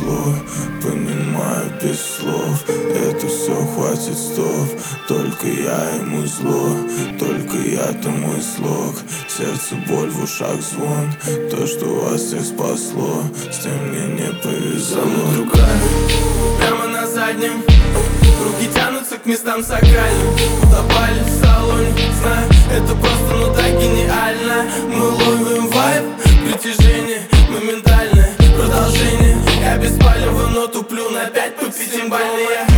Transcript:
зло, понимаю без слов. Это все хватит стов, только я ему зло, только я тому и слог. Сердце боль, в ушах звон, то, что вас всех спасло, с тем мне не повезло. Руками прямо на заднем, руки тянутся к местам сакральным. Утопали в салоне, знаю, это просто, ну так гениально. Мы ловим вайб, притяжение моментальное, продолжение. Я без палева, но туплю на 5 по 5-бальные.